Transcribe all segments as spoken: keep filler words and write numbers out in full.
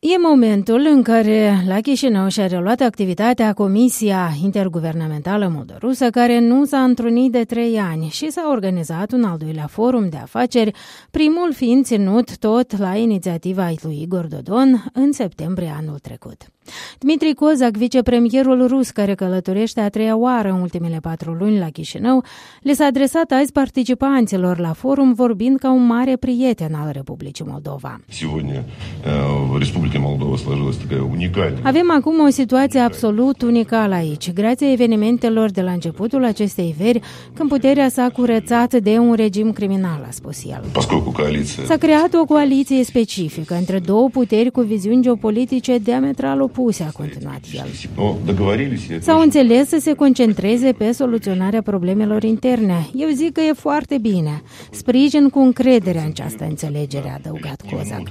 E momentul în care la Chișinău și-a reluat activitatea Comisia Interguvernamentală Moldo-Rusă, care nu s-a întrunit de trei ani și s-a organizat un al doilea forum de afaceri, primul fiind ținut tot la inițiativa lui Igor Dodon în septembrie anul trecut. Dmitri Kozak, vicepremierul rus care călătorește a treia oară în ultimele patru luni la Chișinău, le s-a adresat azi participanților la forum vorbind ca un mare prieten al Republicii Moldova. Avem acum o situație absolut unicală aici, grație evenimentelor de la începutul acestei veri, când puterea s-a curățat de un regim criminal, a spus el. S-a creat o coaliție specifică între două puteri cu viziuni geopolitice diametral opuse, a continuat el. S-au înțeles să se concentreze pe soluționarea problemelor interne. Eu zic că e foarte bine. Sprijin cu încredere în această înțelegere, a adăugat Kozak.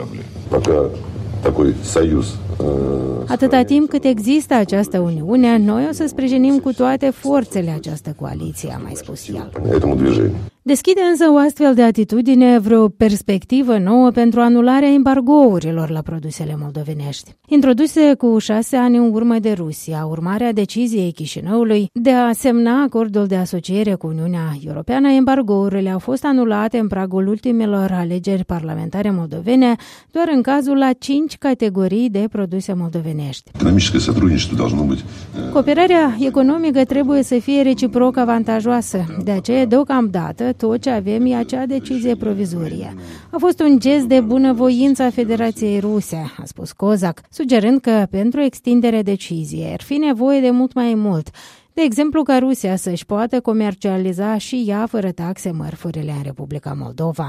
Atâta timp cât există această uniune, noi o să sprijinim cu toate forțele această coaliție, a mai spus el. Deschide însă o astfel de atitudine vreo perspectivă nouă pentru anularea embargourilor la produsele moldovenești. Introduse cu șase ani în urmă de Rusia, urmarea deciziei Chișinăului de a semna acordul de asociere cu Uniunea Europeană, embargourile au fost anulate în pragul ultimelor alegeri parlamentare moldovene, doar în cazul la cinci categorii de produse moldovenești. Cooperarea economică trebuie să fie reciproc avantajoasă, de aceea, deocamdată, tot ce avem e acea decizie provizorie. A fost un gest de bunăvoință a Federației Ruse, a spus Kozak, sugerând că pentru extinderea deciziei ar fi nevoie de mult mai mult. De exemplu, ca Rusia să-și poată comercializa și ea fără taxe mărfurile în Republica Moldova.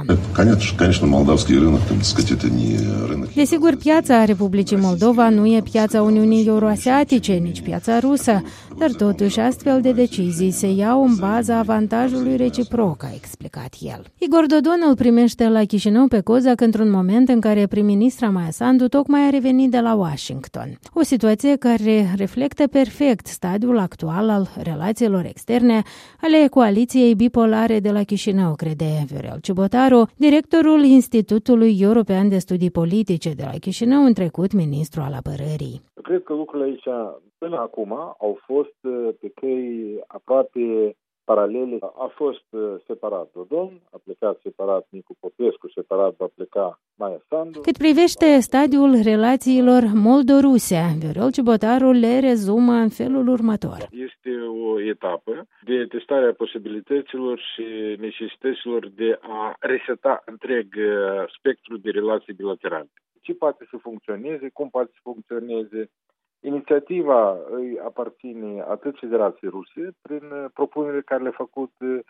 Desigur, piața Republicii Moldova nu e piața Uniunii Euroasiatice, nici piața rusă, dar totuși astfel de decizii se iau în baza avantajului reciproc, a explicat el. Igor Dodon îl primește la Chișinău pe Kozak într-un moment în care prim-ministra Maia Sandu tocmai a revenit de la Washington. O situație care reflectă perfect stadiul actual al relațiilor externe ale coaliției bipolare de la Chișinău, crede Viorel Ciubotaru, directorul Institutului European de Studii Politice de la Chișinău, în trecut ministru al apărării. Cred că lucrurile aici până acum au fost pe căi aproape paralele. A fost separat Dodon, a plecat separat Nicu Popescu, separat va pleca Maia Sandu. Cât privește stadiul relațiilor moldo-ruse, Viorel Ciubotaru le rezumă în felul următor. Este o etapă de testare a posibilităților și necesităților de a reseta întreg spectrul de relații bilaterale. Ce poate să funcționeze, cum poate să funcționeze. Inițiativa îi aparține atât Federației Ruse, prin propunerile care le-a făcut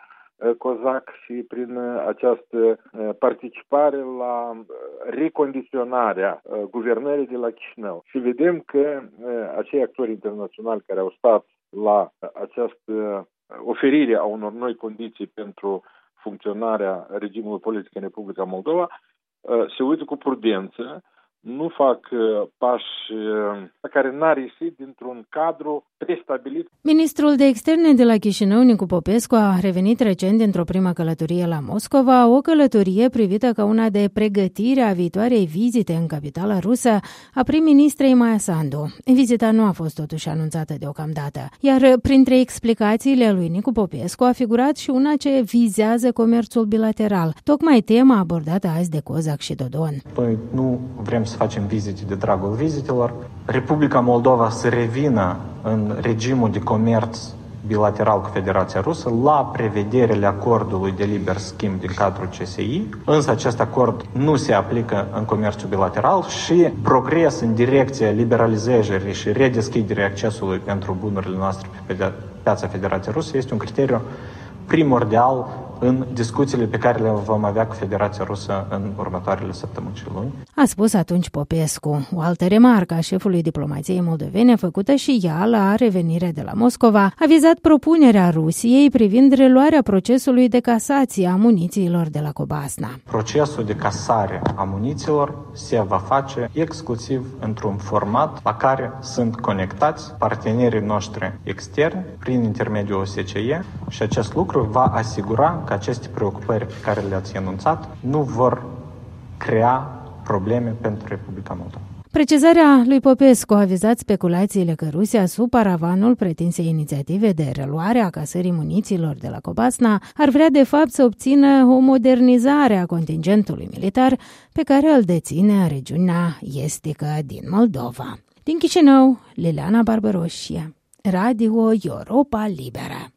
Kozak și prin această participare la recondiționarea guvernării de la Chișinău. Și vedem că acei actori internaționali care au stat la această oferire a unor noi condiții pentru funcționarea regimului politic în Republica Moldova se uită cu prudență, nu fac pași care n-ar ieși dintr-un cadru prestabilit. Ministrul de Externe de la Chișinău, Nicu Popescu, a revenit recent dintr-o primă călătorie la Moscova, o călătorie privită ca una de pregătire a viitoarei vizite în capitala rusă a prim-ministrei Maia Sandu. Vizita nu a fost totuși anunțată deocamdată, iar printre explicațiile lui Nicu Popescu a figurat și una ce vizează comerțul bilateral, tocmai tema abordată azi de Kozak și Dodon. Păi nu vrem să facem vizite de dragul vizitelor. Republica Moldova să revină în regimul de comerț bilateral cu Federația Rusă la prevederile acordului de liber schimb din cadrul C S I, însă acest acord nu se aplică în comerțul bilateral și progres în direcția liberalizării și redeschiderii accesului pentru bunurile noastre pe piața Federației Rusă este un criteriu primordial în discuțiile pe care le vom avea cu Federația Rusă în următoarele săptămâni și luni. A spus atunci Popescu. O altă remarcă a șefului diplomației moldovene, făcută și ea la revenire de la Moscova, a vizat propunerea Rusiei privind reluarea procesului de casație a munițiilor de la Cobasna. Procesul de casare a munițiilor se va face exclusiv într-un format la care sunt conectați partenerii noștri externi prin intermediul O S C E și acest lucru va asigura că aceste preocupări pe care le-ați enunțat nu vor crea probleme pentru Republica Moldova. Precizarea lui Popescu a vizat speculațiile că Rusia, sub paravanul pretinsei inițiative de reluare a casării muniților de la Cobasna, ar vrea de fapt să obțină o modernizare a contingentului militar pe care îl deține în regiunea estică din Moldova. Din Chișinău, Liliana Barbaroșie, Radio Europa Liberă.